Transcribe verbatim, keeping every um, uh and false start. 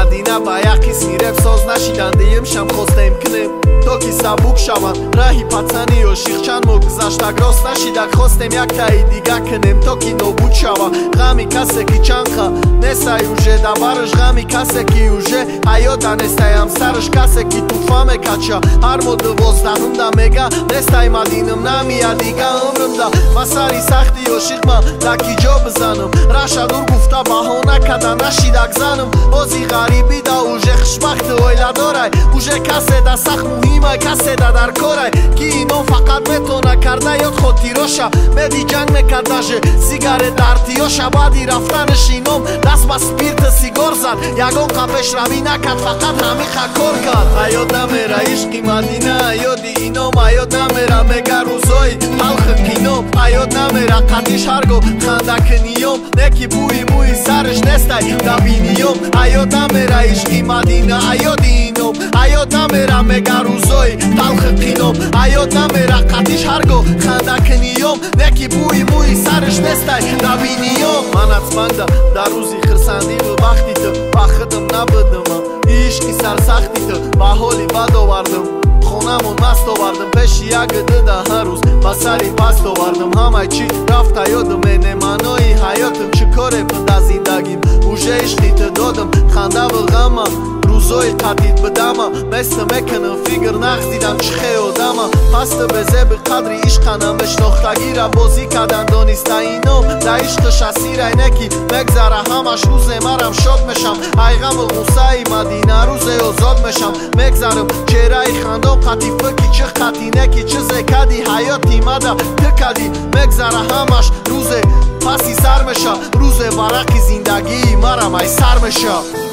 Մադինա բայախիս միրև սոզնաշի դանդիեմ շամ խոստեմ կնեմ Toki sabuk shavan rahi patsani o shikhchan mog zashtagros nashida khostem yak tai diga knem toki no buchava gami kaseki chancha nesay uje davarj gami kaseki uje hayotan estayam sarj kaseki tufame kacha har mod vozdanum da mega nestay madinum nami adiga umrumda masari sakhti o shikhma taki job zanum rasha dur gufta bahona kada nashida gzanum ozi gharibi da uje khshbaxt oyladoray uje kaseda sakh مای کسی دا در کارای که اینو فقط میتونه کرده یاد خود تیروشا بدی جنگ میکردشه سیگاره در تیوشا بعدی رفتنش اینوم دست با سپیرت سیگار زد یگون قبش روی نکرد فقط همی خکار کرد ایاد نمیره عشقی مدینه ایادی اینوم ایاد نمیره مگر روزای حلق کینوم ایاد نمیره قدیش هرگو خنده کنیوم نکی بوی موی سرش نستای دبینیوم ایاد نمیره عشقی مدینه ایادی اینوم ایاد نمیره مگر روزای حلق کینوم ایاد نمیره قدیش هرگو خنده کنیوم نکی بوی موی سرش نستای دبینیوم من اتمنده در روزی خرسندی و وقتی تو وقتم نبودم عشقی سرسختی تو با حالی بد آوردم خونمون مست آوردم پیش یک دده هر روز با سری پست آوردم همه چی رفت یادم اینه منای حیاتم چه کاره بود از زندگیم اوژه عشقی تو دادم خنده و غمم روزای قدید بدمم مثل میکنم فیگر نقص دیدم چه خیادمم پست بزه به قدری عشقنم بشناختگی را بازی کردن دانسته اینم در عشقش اسیر اینکی مگذره همش روز مرم شاد میشم ای غم و غصه ای مدینه روز آزاد میشم مگذرم چهره ای خندم قطی فکی چه قطی نکی چه زکدی حیاتی مده تکدی مگذره همش روز پسی سر میشه روز برقی زندگی مرم ای سر میشه